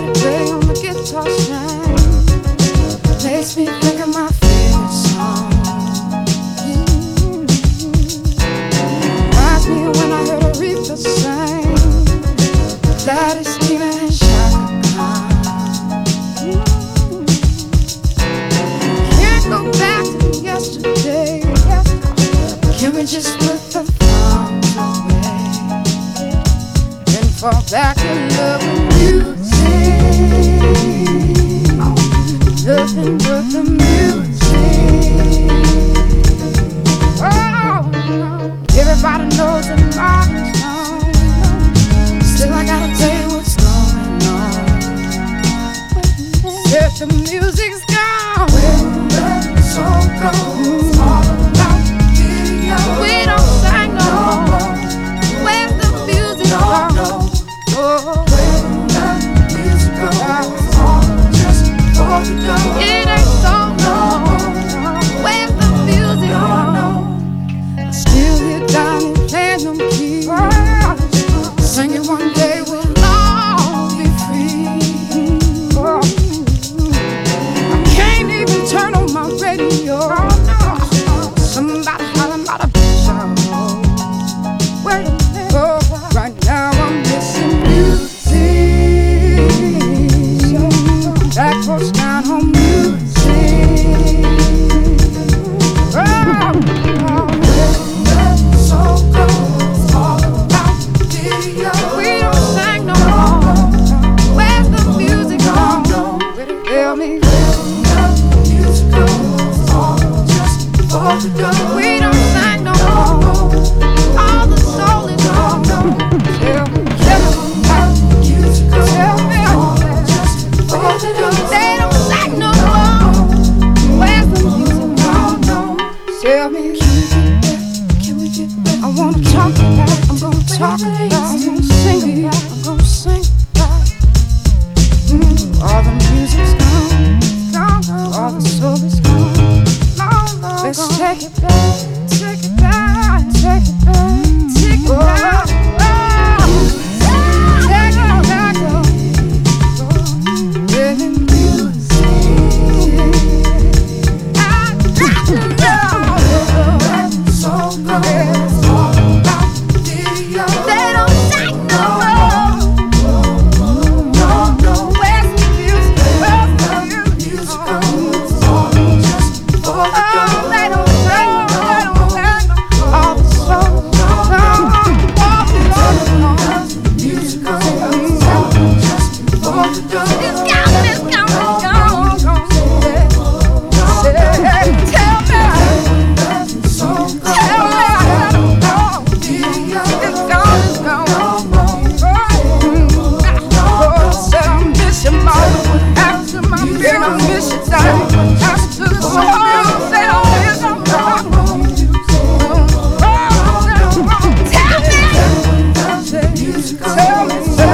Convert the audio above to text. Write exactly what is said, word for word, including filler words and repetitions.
play on the guitar string makes me think of my favorite song. Reminds me when I heard Aretha sing Gladys, Tina, and Chaka Khan. Can't go back to yesterday. Can we just put the thumbs away and fall back in love with music? Nothing but the music. Oh, everybody knows the Marvin song. Still, I gotta tell you what's going on. If the music's gone, when the song goes all about video, we don't sing no more. Where's the music gone? Oh, when the music goes on just for the dough, it ain't so no more. Where's the music gone? Still here down and playing them keys, singing one day we'll all be free. Oh, I can't even turn on my radio. Somebody hollering about a bitch I know. Wait a minute, oh, right now I'm missing music. Back porch down home music. Oh, oh, the song goes all about video. We don't sing no more. Where's the music gone? Tell me. The music goes on just for the dough. We don't sing no more. All the soul is gone. Tell me. Tell me. Music goes on just for the dough. They don't sing no more. Where's the music gone? Tell me. Can we get back? I wanna talk about it. I'm gonna talk about it. I'm gonna sing about it. I'm gonna sing about it. Mm, all the music's gone. Gone, gone. All the soul is gone. Long, long, let's gone. Take it back. Take it back. Take it back. Take it back. Oh, take it back. Really music. I got to know. So goes all about video. They don't sing no more. No, no. Where's the music? Where's the music? Goes on just for the dough. They don't sing, they don't sing. All the soul gone. Walking on the music goes on just for the dough. It's gone, it's gone, it's gone, gone. Say, tell me. Tell me. It's gone, it's gone. Oh, said I miss you, mama. After my beer, I miss you, darling. After the song, said I miss you, mama. Tell me. Tell me.